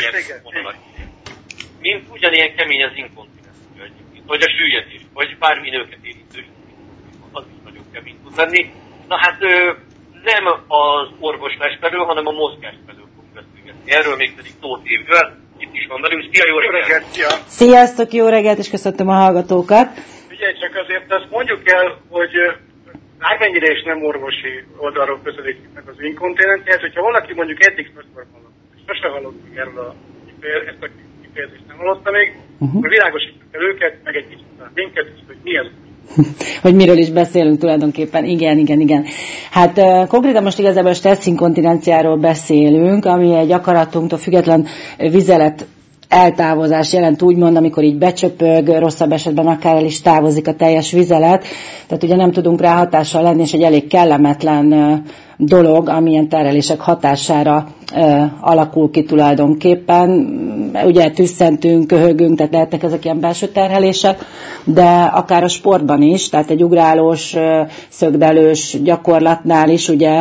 vonalat. Mint ugyanilyen kemény az inkontinencia egyébként, vagy a süllyedés, vagy bármi nőket érintő, az is nagyon kemény tud lenni. Na hát nem az orvoslás felől, hanem a mozgás felől fogunk beszélgetni. Erről még pedig Tóth Évvel, itt is van velünk. Szia, jó reggelt! Sziasztok, jó reggelt, és köszöntöm a hallgatókat! Figyelj, csak azért azt mondjuk el, hogy bármennyire is nem orvosi oldalról közelítjük meg az inkontinenciát, hogyha valaki mondjuk eddig sose hallott még erről ezt a kifejezést nem hallotta még, akkor világosítjuk el őket, meg egy kicsit minket is, hogy mi ez. Hogy miről is beszélünk tulajdonképpen. Igen. Hát konkrétan most igazából a stresszինkontinenciáról beszélünk, ami egy akaratunktól független vizelet eltávozás jelent, úgymond, amikor így becsöpög, rosszabb esetben akár el is távozik a teljes vizelet, tehát ugye nem tudunk rá hatással lenni, és egy elég kellemetlen dolog, amilyen terhelések hatására alakul ki tulajdonképpen. Ugye tüsszentünk, köhögünk, tehát lehetnek ezek ilyen belső terhelések, de akár a sportban is, tehát egy ugrálós, szögdelős gyakorlatnál is ugye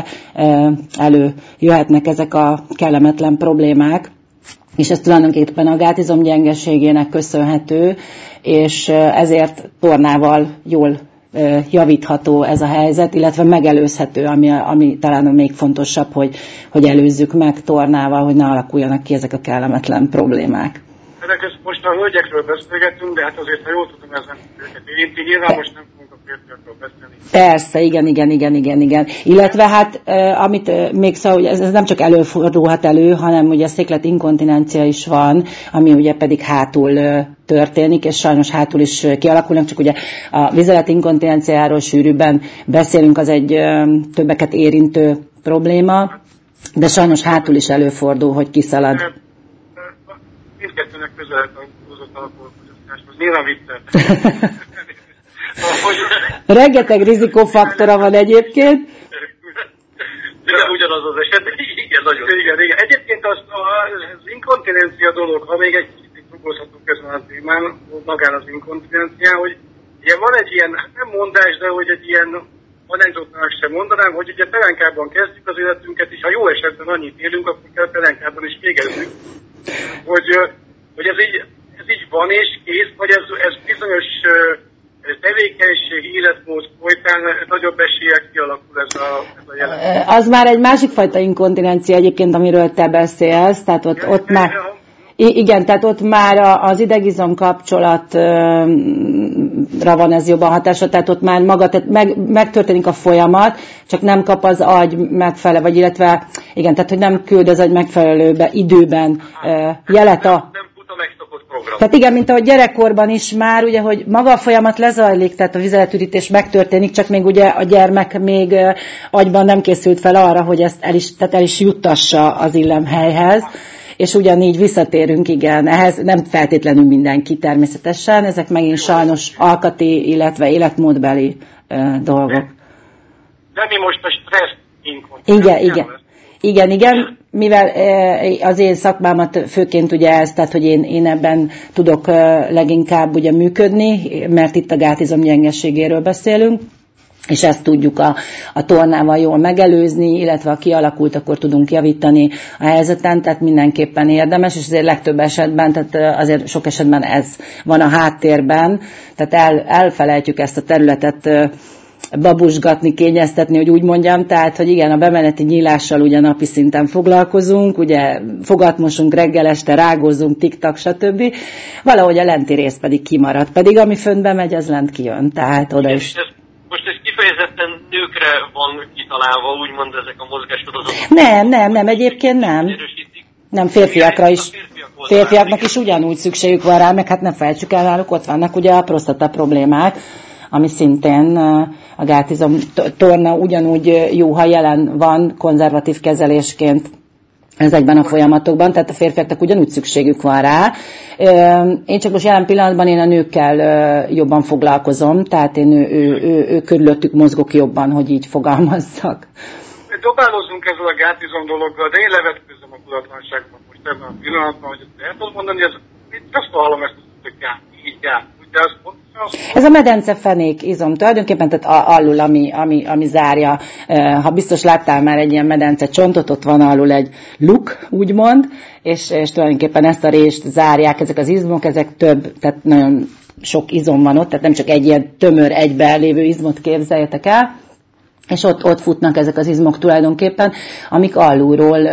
előjöhetnek ezek a kellemetlen problémák, és ez tulajdonképpen a gátizom gyengeségének köszönhető, és ezért tornával jól javítható ez a helyzet, illetve megelőzhető, ami talán még fontosabb, hogy előzzük meg tornával, hogy ne alakuljanak ki ezek a kellemetlen problémák. Most a hölgyekről beszélgetünk, de hát azért, ha jól tudom, ez nem őket érinti, nyilván most nem fogunk a férfiakról beszélni. Persze, igen. Illetve hát, amit még szóval, hogy ez nem csak előfordulhat elő, hanem ugye székletinkontinencia is van, ami ugye pedig hátul történik, és sajnos hátul is kialakulnak, csak ugye a vizeletinkontinenciáról sűrűbben beszélünk, az egy többeket érintő probléma, de sajnos hátul is előfordul, hogy kiszalad. Mindkettőnek közel hozott alkoholfogyasztáshoz. Nyilván viccel. Rengeteg rizikófaktora van egyébként. Igen, ugyanaz az eset. Igen, nagyon. Igen. Egyébként az inkontinencia dolog, ha még egy kicsit foglalkozhatunk ezen a témán, magán az inkontinencián, hogy ugye van egy ilyen, nem mondás, de hogy egy ilyen anekdotának sem mondanám, hogy ugye pelenkában kezdjük az életünket, és ha jó esetben annyit élünk, akkor kell pelenkában is végezzük. Hogy ez így van és kész, vagy ez bizonyos tevékenység, életmód folytán nagyobb eséllyel kialakul ez a jelenség. Az már egy másik fajta inkontinencia egyébként, amiről te beszélsz, tehát ott már... Igen, tehát ott már az idegizom kapcsolatra van ez jobban hatása, tehát ott már megtörténik a folyamat, csak nem kap az agy megfelelő, vagy illetve, igen, tehát hogy nem küld az agy megfelelő időben jelet a... Tehát igen, mint ahogy gyerekkorban is már, ugye, hogy maga a folyamat lezajlik, tehát a vizeletürítés megtörténik, csak még ugye a gyermek még agyban nem készült fel arra, hogy ezt el is juttassa az illemhelyhez. És ugyanígy visszatérünk, igen, ehhez nem feltétlenül mindenki természetesen, ezek megint sajnos alkati, illetve életmódbeli dolgok. De mi most a stressz inkontinencia? Igen, mivel az én szakmámat főként ugye ez, tehát hogy én ebben tudok leginkább ugye működni, mert itt a gátizom gyengeségéről beszélünk, és ezt tudjuk a tornával jól megelőzni, illetve ha kialakult, akkor tudunk javítani a helyzeten, tehát mindenképpen érdemes, és azért legtöbb esetben, tehát azért sok esetben ez van a háttérben, tehát elfelejtjük ezt a területet babusgatni, kényeztetni, hogy úgy mondjam, tehát, hogy igen, a bemeneti nyílással ugye napi szinten foglalkozunk, ugye fogatmosunk reggel, este rágózunk, tiktak, stb. Valahogy a lenti rész pedig kimarad, pedig ami fönt bemegy, az lent kijön, tehát oda is. Most ez kifejezetten nőkre van kitalálva, úgymond ezek a mozgássorozatok? Nem, egyébként nem. Nem, férfiakra is. Férfiaknak is ugyanúgy szükségük van rá, meg hát ne felejtsük el, náluk ott vannak ugye a prostata problémák, ami szintén a gátizom torna ugyanúgy jó, ha jelen van konzervatív kezelésként ezekben a folyamatokban, tehát a férfiaknak ugyanúgy szükségük van rá. Én csak most jelen pillanatban én a nőkkel jobban foglalkozom, tehát én ő körülöttük mozgok jobban, hogy így fogalmazzak. Dobálózzunk ezzel a gátizom dologgal, de én levetkőzöm a tudatlanságban most ebben a pillanatban, hogy ezt el tudom mondani, azt hallom ezt, hogy gát, így gát. De Ez a medencefenék izom tulajdonképpen, tehát alul, ami zárja. Ha biztos láttál már egy ilyen medence csontot, ott van alul egy luk, úgymond, és tulajdonképpen ezt a rést zárják, ezek az izmok, ezek több, tehát nagyon sok izom van ott, tehát nem csak egy ilyen tömör, egyben lévő izmot képzeljetek el, és ott futnak ezek az izmok tulajdonképpen, amik alulról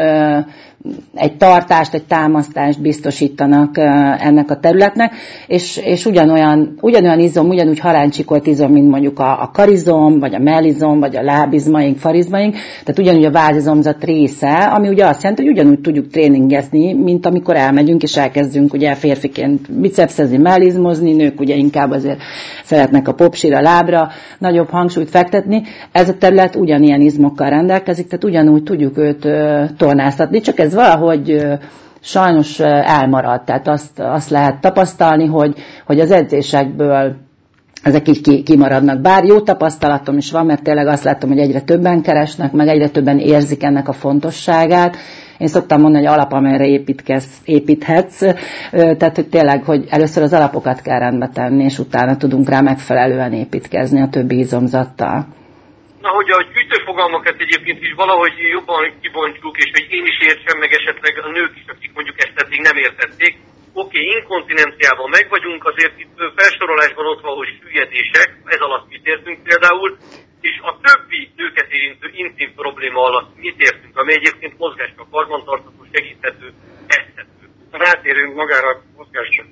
egy tartást, egy támasztást biztosítanak ennek a területnek, és ugyanolyan izom, ugyanúgy haláncsikolt izom, mint mondjuk a karizom, vagy a mellizom, vagy a lábizmaink, farizmaink, tehát ugyanúgy a vázizomzat része, ami ugye azt jelenti, hogy ugyanúgy tudjuk tréningezni, mint amikor elmegyünk, és elkezdünk ugye férfiként bicepszezni, mellizmozni, nők ugye inkább azért szeretnek a popsira, lábra nagyobb hangsúlyt fektetni. Ez a terület ugyanilyen izmokkal rendelkezik, tehát ugyanúgy tudjuk őt tornáztatni, csak ez valahogy sajnos elmarad. Tehát azt lehet tapasztalni, hogy az edzésekből ezek így kimaradnak. Bár jó tapasztalatom is van, mert tényleg azt látom, hogy egyre többen keresnek, meg egyre többen érzik ennek a fontosságát. Én szoktam mondani, hogy alap, amelyre építhetsz, tehát hogy tényleg, hogy először az alapokat kell rendbe tenni, és utána tudunk rá megfelelően építkezni a többi izomzattal. Na, hogy a gyűjtőfogalmakat egyébként is valahogy jobban kibontsuk, és hogy én is értsem, meg esetleg a nők is, akik mondjuk ezt eddig nem értették. Oké, inkontinenciában meg vagyunk, azért itt felsorolásban ott van, hogy süllyedések, ez alatt mit értünk például, és a többi nőket érintő intim probléma alatt mit értünk, ami egyébként mozgásra karbantartató, segíthető, eszthető. Rátérünk magára a mozgásra.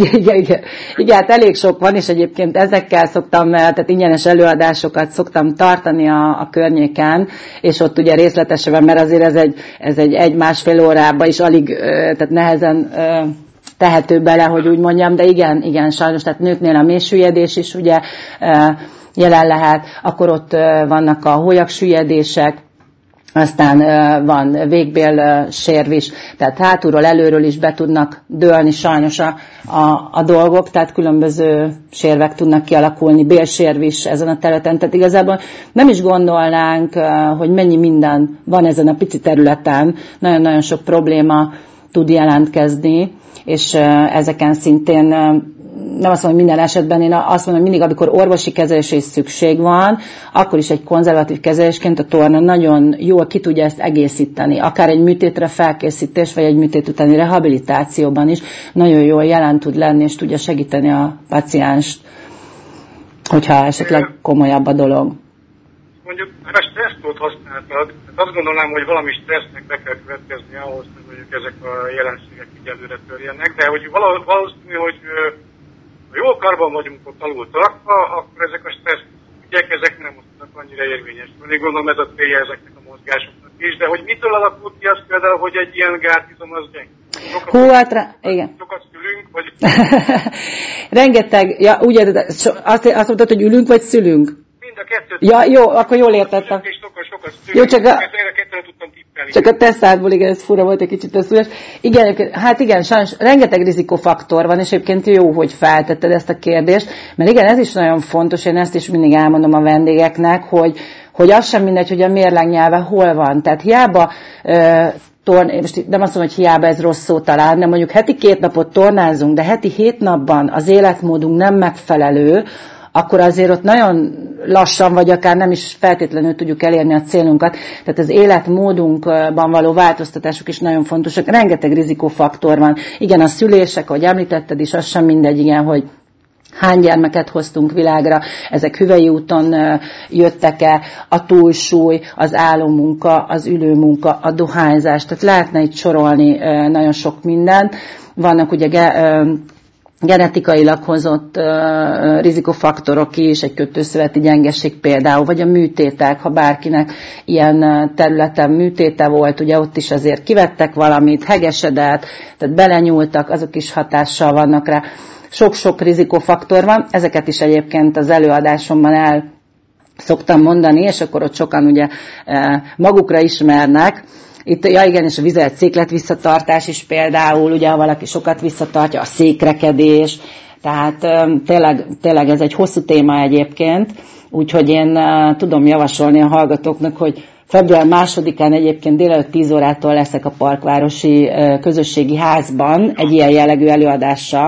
Igen, hát elég sok van, és egyébként ezekkel szoktam, tehát ingyenes előadásokat szoktam tartani a környéken, és ott ugye részletesebben, mert azért ez egy másfél órába is alig, tehát nehezen tehető bele, hogy úgy mondjam, de igen, sajnos, tehát nőknél a mélysüllyedés is ugye jelen lehet, akkor ott vannak a hólyaksüllyedések, aztán van végbél sérv is, tehát hátulról, előről is be tudnak dőlni sajnos a dolgok, tehát különböző sérvek tudnak kialakulni, bélsérv is ezen a területen, tehát igazából nem is gondolnánk, hogy mennyi minden van ezen a pici területen, nagyon-nagyon sok probléma tud jelentkezni, és ezeken szintén nem azt mondom, hogy minden esetben, én azt mondom, hogy mindig, amikor orvosi kezelésre is szükség van, akkor is egy konzervatív kezelésként a torna nagyon jól ki tudja ezt egészíteni. Akár egy műtétre felkészítés, vagy egy műtét utáni rehabilitációban is nagyon jól jelen tud lenni, és tudja segíteni a pacienst, hogyha esetleg komolyabb a dolog. Mondjuk, a stressztót használtad, azt gondolnám, hogy valami stressznek be kell következni ahhoz, hogy mondjuk ezek a jelenségek így előre törjenek, de hogy valószínű, hogy ha jól karban vagyunk ott alul tartva, akkor ezek a stressz ügyek, ezek nem tudnak annyira érvényesülni. Gondolom ez a célja ezeknek a mozgásoknak is, de hogy mitől alakult ki az például, hogy egy ilyen gátizom az gyenge? Igen. Sokat szülünk, vagy... Rengeteg, ja, ugye azt mondtad, hogy ülünk, vagy szülünk? Mind a kettőt. Ja, jó, akkor jól értettem. Sokat szülünk. Jó, csak a tesztádból, igen, ez fura volt egy kicsit a szülés. Igen, hát igen, sajnos rengeteg rizikófaktor van, és egyébként jó, hogy feltetted ezt a kérdést, mert igen, ez is nagyon fontos, én ezt is mindig elmondom a vendégeknek, hogy az sem mindegy, hogy a mérlegnyelve hol van. Tehát hiába most nem azt mondom, hogy hiába ez rossz szó talán, de mondjuk heti 2 napot tornázunk, de heti 7 napban az életmódunk nem megfelelő, akkor azért ott nagyon lassan, vagy akár nem is feltétlenül tudjuk elérni a célunkat. Tehát az életmódunkban való változtatások is nagyon fontosak. Rengeteg rizikófaktor van. Igen, a szülések, ahogy említetted is, az sem mindegy, igen, hogy hány gyermeket hoztunk világra, ezek hüvely úton jöttek-e, a túlsúly, az állómunka, az ülőmunka, a dohányzás, tehát lehetne itt sorolni nagyon sok mindent. Vannak ugye genetikailag hozott rizikofaktorok is, egy kötőszöveti gyengeség például, vagy a műtétek, ha bárkinek ilyen területen műtéte volt, ugye ott is azért kivettek valamit, hegesedett, tehát belenyúltak, azok is hatással vannak rá. Sok-sok rizikofaktor van, ezeket is egyébként az előadásomban el szoktam mondani, és akkor ott sokan ugye magukra ismernek. Itt, ja igen, és a vizelt széklet visszatartás is például, ugye ha valaki sokat visszatartja, a székrekedés, tehát tényleg ez egy hosszú téma egyébként, úgyhogy én tudom javasolni a hallgatóknak, hogy február 2-án egyébként délelőtt 10 órától leszek a Parkvárosi Közösségi Házban egy ilyen jellegű előadással,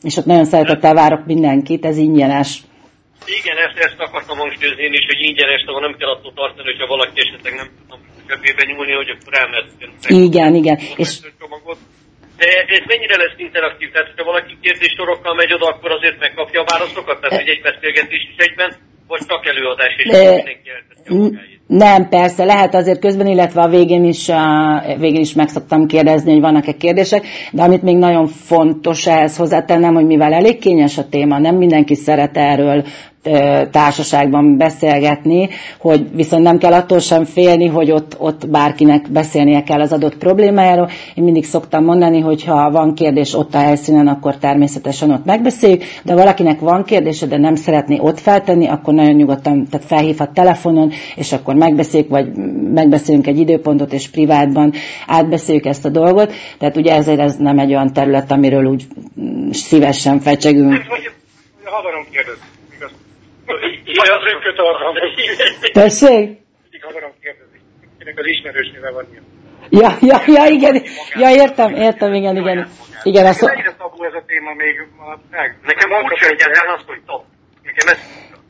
és ott nagyon szeretettel várok mindenkit, ez ingyenes. Igen, ezt akartam hangsúlyozni én is, hogy ingyenes, de nem kell attól tartani, hogyha valaki esetleg nem tudom zsebébe nyúlni, hogy akkor elmehet. Igen. És de ez mennyire lesz interaktív? Tehát, hogyha valaki kérdéssorokkal megy oda, akkor azért megkapja a válaszokat? Tehát, hogy egy beszélgetés is egyben, vagy csak előadás, és mindenki elteszi a magáit? Nem, persze, lehet azért közben, illetve a végén is meg szoktam kérdezni, hogy vannak-e kérdések, de amit még nagyon fontos ehhez hozzátennem, hogy mivel elég kényes a téma, nem mindenki szeret erről társaságban beszélgetni, hogy viszont nem kell attól sem félni, hogy ott bárkinek beszélnie kell az adott problémájáról. Én mindig szoktam mondani, hogy ha van kérdés ott a helyszínen, akkor természetesen ott megbeszéljük, de valakinek van kérdése, de nem szeretné ott feltenni, akkor nagyon nyugodtan, tehát felhívhat telefonon, és akkor megbeszéljük, vagy megbeszélünk egy időpontot, és privátban átbeszéljük ezt a dolgot. Tehát ugye ezért ez nem egy olyan terület, amiről úgy szívesen fecsegünk. Havarom kérdezni. Vagy az rökköt arra. Tessék? Mindig havarom kérdezni. Kinek az ismerősnével van ilyen. Ja, igen. Ja, értem, igen. Igen, az... Mennyire tabu ez a téma még meg? Nekem furcsa egyáltalán az, hogy tabu. Nekem ez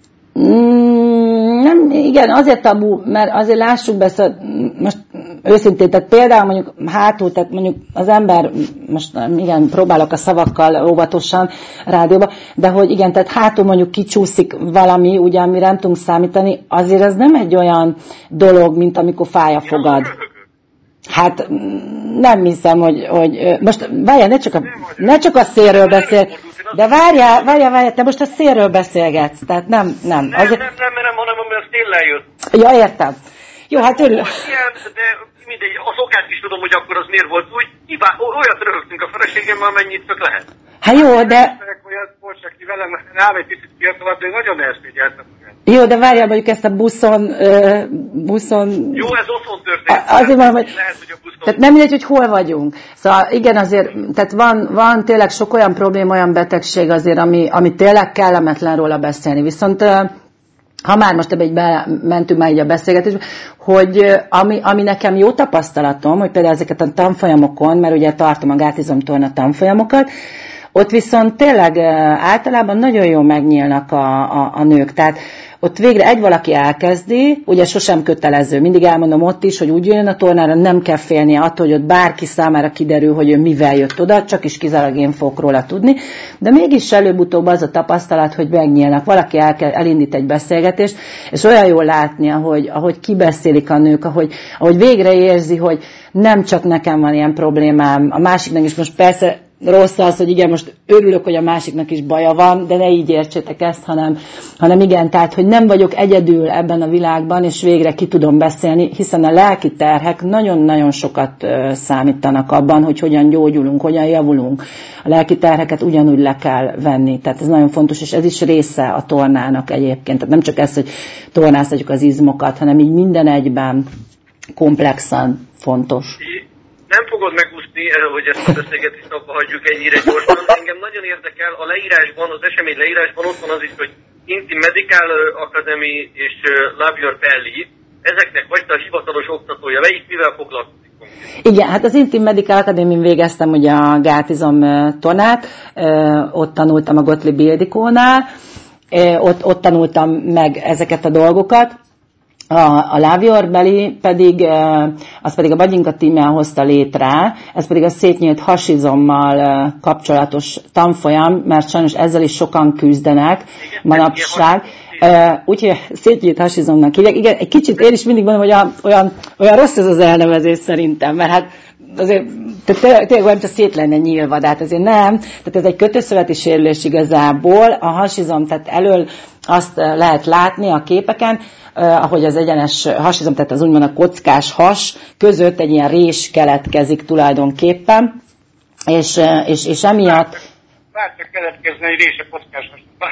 nem, igen, azért tabu, mert azért lássuk be, most őszintén, tehát például mondjuk hátul, tehát mondjuk az ember, most igen, próbálok a szavakkal óvatosan rádióba, de hogy igen, tehát hátul mondjuk kicsúszik valami, ugye, amire nem tudunk számítani, azért ez nem egy olyan dolog, mint amikor fáj a fogad. Hát nem hiszem, hogy most várjál, ne csak a szélről beszél, de várjál, te most a szélről beszélgetsz, tehát nem. Nem, hanem ami a széllel jött. Ja, értem. Jó, hát örülök. De mindegy, az okát is tudom, hogy akkor az miért volt úgy. Olyat röhögtünk a feleségemmel, mennyit csak lehet. Hát jó, de... Olyat volt, aki velem rám egy picit fiatalabb, de nagyon elszégyeltem. Jó, de várjál, mondjuk ezt a buszon... Jó, ez otthon történt. Azért mondom, hogy... Lehet, hogy a buszon... Tehát nem mindegy, hogy hol vagyunk. Szóval igen, azért, tehát van tényleg sok olyan probléma, olyan betegség azért, ami tényleg kellemetlen róla beszélni. Viszont ha már most ebbe mentünk már így a beszélgetésbe, hogy ami nekem jó tapasztalatom, hogy például ezeket a tanfolyamokon, mert ugye tartom a gátizomtorna tanfolyamokat, ott viszont tényleg általában nagyon jól megnyílnak a nők. Tehát ott végre egy valaki elkezdi, ugye sosem kötelező, mindig elmondom ott is, hogy úgy jön a tornára, nem kell félnie attól, hogy ott bárki számára kiderül, hogy ő mivel jött oda, csak is kizárólag én fogok róla tudni, de mégis előbb-utóbb az a tapasztalat, hogy megnyílnak, valaki elindít egy beszélgetést, és olyan jól látni, ahogy kibeszélik a nők, ahogy végre érzi, hogy nem csak nekem van ilyen problémám, a másiknak is most persze rossz az, hogy igen, most örülök, hogy a másiknak is baja van, de ne így értsétek ezt, hanem igen, tehát, hogy nem vagyok egyedül ebben a világban, és végre ki tudom beszélni, hiszen a lelki terhek nagyon-nagyon sokat számítanak abban, hogy hogyan gyógyulunk, hogyan javulunk. A lelki terheket ugyanúgy le kell venni, tehát ez nagyon fontos, és ez is része a tornának egyébként. Tehát nem csak ez, hogy tornáztatjuk az izmokat, hanem így minden egyben komplexan fontos. Nem fogod megúszni, hogy ezt a beszélgetést abba hagyjuk ennyire gyorsan. Engem nagyon érdekel, a leírásban, az esemény leírásban ott van az is, hogy Intim Medical Academy és Love Your Belly. Ezeknek vagy a hivatalos oktatója, melyik mivel foglalkozik? Igen, hát az Intim Medical Academy-n végeztem ugye a gátizom tornát, ott tanultam a Gottlieb Ildikónál, ott tanultam meg ezeket a dolgokat. A Love Your Belly pedig, az pedig a Bagyinka tímmel hozta létre, ez pedig a szétnyílt hasizommal kapcsolatos tanfolyam, mert sajnos ezzel is sokan küzdenek manapság. Úgyhogy szétnyílt hasizomnak hívják. Igen, egy kicsit én is mindig mondom, hogy olyan rossz ez az elnevezés szerintem, mert hát azért tényleg olyan, hogy szét lenne nyílva, de hát azért nem. Tehát ez egy kötőszöveti sérülés igazából. A hasizom, tehát elől azt lehet látni a képeken, ahogy az egyenes hasizom, tehát az úgymond a kockás has között egy ilyen rés keletkezik tulajdonképpen, és emiatt... Vártak keletkezni egy rés a kockás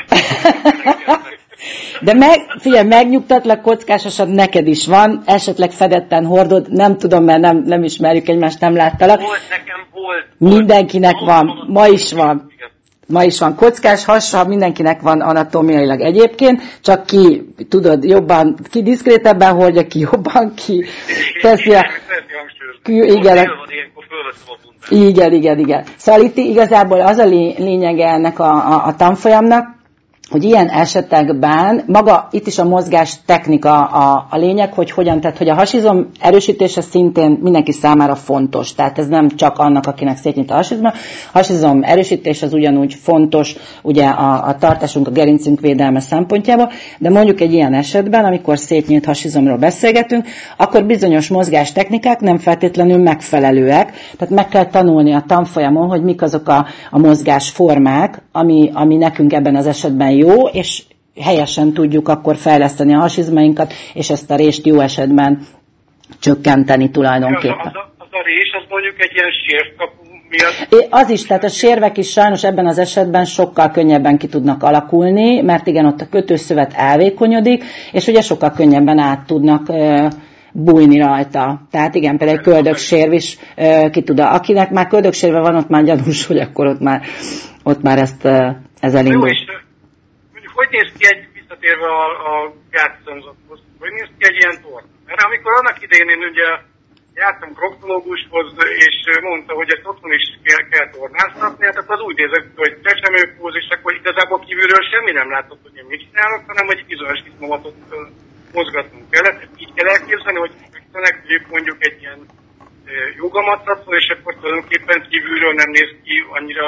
has. De figyelj, megnyugtatlak, kockás hasad neked is van, esetleg fedetten hordod, nem tudom, mert nem ismerjük egymást, nem láttalak. Nekem volt. Mindenkinek van, ma is van. Ma is van kockás hasa, mindenkinek van anatómiailag egyébként, csak ki, tudod, jobban, ki diszkrétebben hordja, ki jobban, ki teszi a... Igen, fölveszem a bundát. Igen. Szóval itt igazából az a lényege ennek a tanfolyamnak, hogy ilyen esetekben maga itt is a mozgás technika a lényeg, hogy hogyan, tehát hogy a hasizom erősítése szintén mindenki számára fontos. Tehát ez nem csak annak, akinek szétnyit a hasizom. A hasizom erősítés az ugyanúgy fontos ugye a tartásunk, a gerincünk védelme szempontjából, de mondjuk egy ilyen esetben, amikor szétnyílt hasizomról beszélgetünk, akkor bizonyos mozgás technikák nem feltétlenül megfelelőek. Tehát meg kell tanulni a tanfolyamon, hogy mik azok a mozgásformák, ami nekünk ebben az esetben jó, és helyesen tudjuk akkor fejleszteni a hasizmainkat, és ezt a rést jó esetben csökkenteni tulajdonképpen. Az a rés, az mondjuk egy ilyen sérkapu miatt? Az is, tehát a sérvek is sajnos ebben az esetben sokkal könnyebben ki tudnak alakulni, mert igen, ott a kötőszövet elvékonyodik, és ugye sokkal könnyebben át tudnak bújni rajta. Tehát igen, például egy köldöksérv is ki tud. Akinek már köldöksérve van, ott már gyanús, hogy akkor ott már ez elindul. Jó, és mondjuk hogy néz ki visszatérve a gátszomzathoz, hogy néz ki egy ilyen torna? Mert amikor annak idején én ugye jártam proktológushoz, és mondta, hogy ezt otthon is kell tornáztatni, hát akkor az úgy nézett, hogy csecsemőpóz, és akkor igazából kívülről semmi nem látott, hogy én mit csinálok, hanem hogy bizonyos izmomatot mozgatnunk kellett. Így kell elképzelni, hogy megtanuljuk mondjuk egy ilyen jogamatracon, és akkor tulajdonképpen kívülről nem néz ki annyira.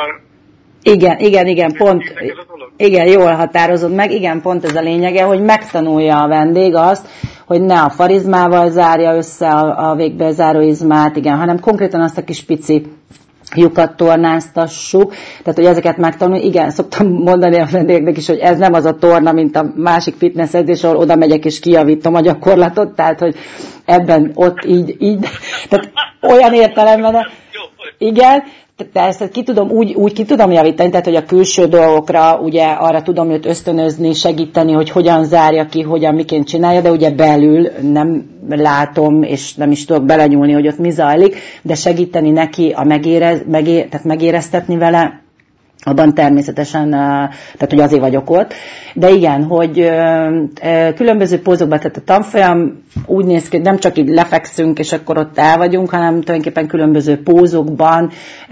Igen, pont. Igen, jól határozod meg. Igen, pont ez a lényege, hogy megtanulja a vendég azt, hogy ne a farizmával zárja össze a végbezáró izmát, igen, hanem konkrétan azt a kis pici lyukat tornáztassuk, tehát hogy ezeket megtanulni. Igen, szoktam mondani a vendégeknek is, hogy ez nem az a torna, mint a másik fitness edzés, ahol oda megyek és kijavítom a gyakorlatot, tehát hogy ebben ott így, tehát olyan értelemben, igen, tehát ezt úgy ki tudom javítani, tehát hogy a külső dolgokra ugye arra tudom őt ösztönözni, segíteni, hogy hogyan zárja ki, hogyan miként csinálja, de ugye belül nem látom, és nem is tudok belenyúlni, hogy ott mi zajlik, de segíteni neki tehát megéreztetni vele, abban természetesen, tehát hogy azért vagyok ott. De igen, hogy különböző pózokban, tehát a tanfolyam úgy néz ki, hogy nem csak így lefekszünk, és akkor ott el vagyunk, hanem tulajdonképpen különböző pózokban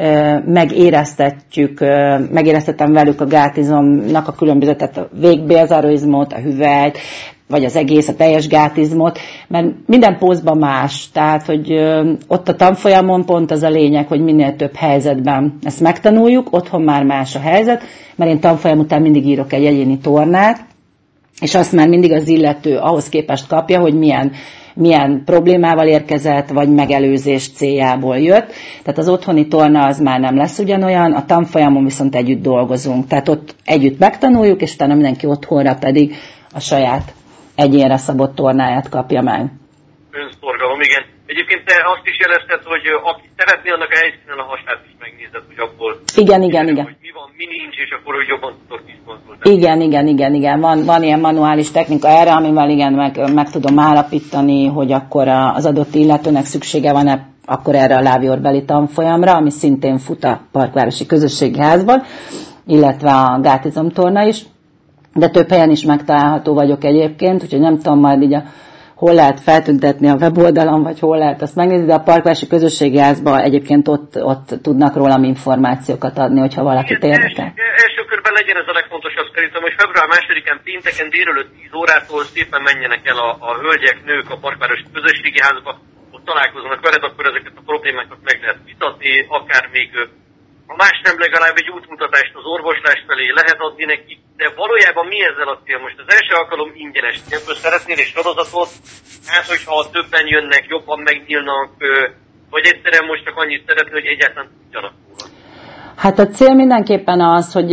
megéreztetem velük a gátizomnak a különböző, tehát a végbélzáróizmot, a hüvelyt, vagy az egész, a teljes gátizmot, mert minden pózban más, tehát, hogy ott a tanfolyamon pont az a lényeg, hogy minél több helyzetben ezt megtanuljuk, otthon már más a helyzet, mert én tanfolyam után mindig írok egy egyéni tornát, és azt már mindig az illető ahhoz képest kapja, hogy milyen problémával érkezett, vagy megelőzés céljából jött. Tehát az otthoni torna az már nem lesz ugyanolyan, a tanfolyamon viszont együtt dolgozunk. Tehát ott együtt megtanuljuk, és utána mindenki otthonra pedig a saját egyénre szabott tornáját kapja meg. Önszorgalom, igen. Egyébként te azt is jelezted, hogy aki szeretné, annak a helyszínen a hasát is megnézed, hogy abból igen. Hogy mi van, mi nincs, és akkor hogy jobban tudok is konzultálni. Igen. Van ilyen manuális technika erre, amivel igen, meg tudom állapítani, hogy akkor az adott illetőnek szüksége van-e akkor erre a lábjorbeli tanfolyamra, ami szintén fut a Parkvárosi Közösségi Házban, illetve a gátizomtorna is. De több helyen is megtalálható vagyok egyébként, úgyhogy nem tudom majd így hol lehet feltüntetni a weboldalon, vagy hol lehet azt megnézni, de a Parkvárosi Közösségi Házban egyébként ott tudnak rólam információkat adni, hogyha valakit érdekel. Első körben legyen ez a legfontosabb szerintem, hogy február 2-án pénteken délelőtt 10 órától szépen menjenek el a hölgyek, nők a Parkvárosi Közösségi Házba, ott találkoznak veled, akkor ezeket a problémákat meg lehet vitatni, akár még ha más nem, legalább egy útmutatást az orvoslás felé lehet adni neki, de valójában mi ezzel a cél? Most az első alkalom ingyenes. Ebből szeretnél egy sorozatot, hát hogyha többen jönnek, jobban megnyílnak, vagy egyszerűen most csak annyit szeretnél, hogy egyáltalán tudjanak róla. Hát a cél mindenképpen az, hogy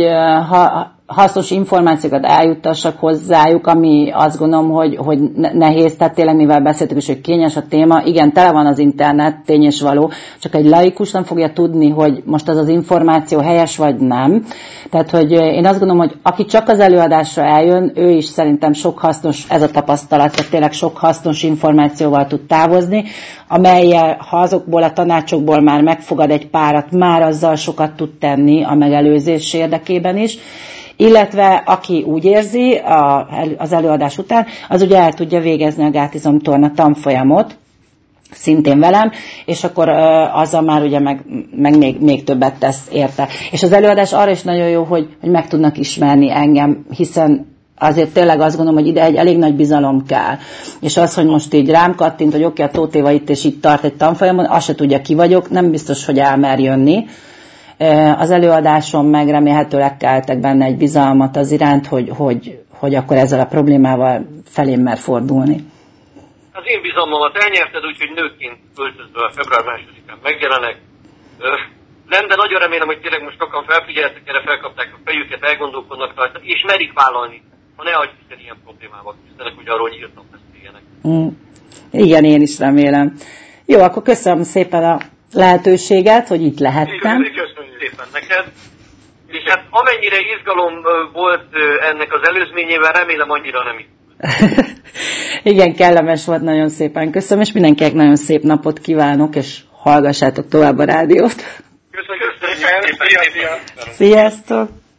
hasznos információkat eljuttassak hozzájuk, ami azt gondolom, hogy nehéz, tehát tényleg mivel beszéltük is, hogy kényes a téma, igen, tele van az internet, tény és való, csak egy laikus nem fogja tudni, hogy most az információ helyes vagy nem. Tehát, hogy én azt gondolom, hogy aki csak az előadásra eljön, ő is szerintem sok hasznos, ez a tapasztalat, tehát tényleg sok hasznos információval tud távozni, amellyel, ha azokból a tanácsokból már megfogad egy párat, már azzal sokat tud tenni a megelőzés érdekében is, illetve aki úgy érzi az előadás után, az ugye el tudja végezni a gátizomtorna tanfolyamot, szintén velem, és akkor azzal már ugye meg még többet tesz érte. És az előadás arra is nagyon jó, hogy meg tudnak ismerni engem, hiszen azért tényleg azt gondolom, hogy ide egy elég nagy bizalom kell. És az, hogy most így rám kattint, hogy oké, a Tóth Éva itt és itt tart egy tanfolyamon, azt se tudja, ki vagyok, nem biztos, hogy elmer jönni. Az előadáson meg remélhetőleg keltek benne egy bizalmat az iránt, hogy akkor ezzel a problémával felém mer fordulni. Az én bizalmamat elnyerted, úgyhogy nőként költözve a február 2-án megjelenek. De nagyon remélem, hogy tényleg most sokan felfigyeltek, erre felkapták a fejüket, elgondolkodnak rajta, és merik vállalni, ha ne adj Isten ilyen problémával küzdenek, hogy arról nyíltan beszéljenek. Igen, én is remélem. Jó, akkor köszönöm szépen a lehetőséget, hogy itt lehettem. Köszönjük szépen neked. És hát amennyire izgalom volt ennek az előzményével, remélem annyira nem is. Igen, kellemes volt, nagyon szépen köszönöm, és mindenkinek nagyon szép napot kívánok, és hallgassátok tovább a rádiót. Köszönjük szépen. Sziasztok!